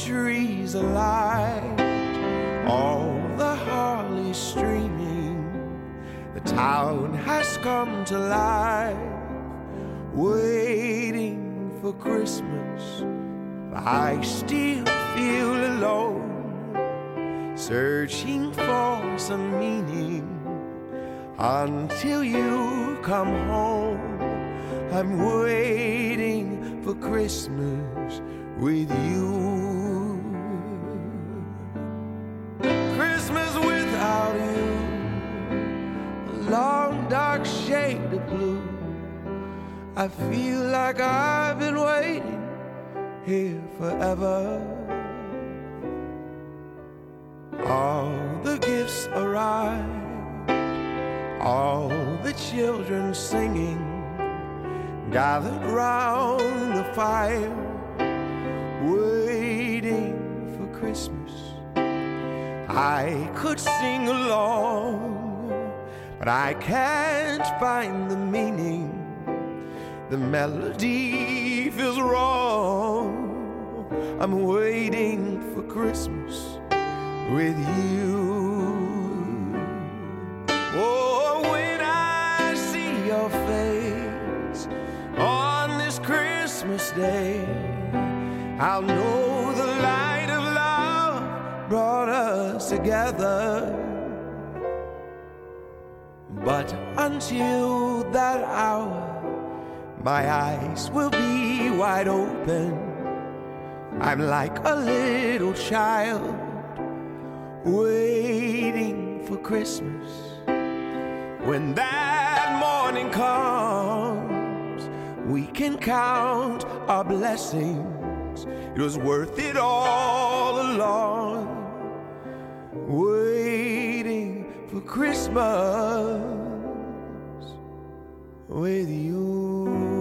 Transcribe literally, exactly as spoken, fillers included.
trees alight, all the holly streaming. The town has come to life, waiting for Christmas. I still feel alone, searching for some meaning. Until you come home, I'm waiting for Christmas with you. Christmas without you, a long dark shade of blue. I feel like I've been waiting here forever. All the gifts arrive, all the children singing, gathered round the fire, waiting for Christmas. I could sing along, but I can't find the meaning. The melody feels wrong. I'm waiting for Christmas with you. Oh, when I see your face on this Christmas day, I'll know the light of love brought us together. But until that hour, my eyes will be wide open. I'm like a little child waiting for Christmas. When that morning comes, we can count our blessings. It was worth it all along, waiting for Christmas with you.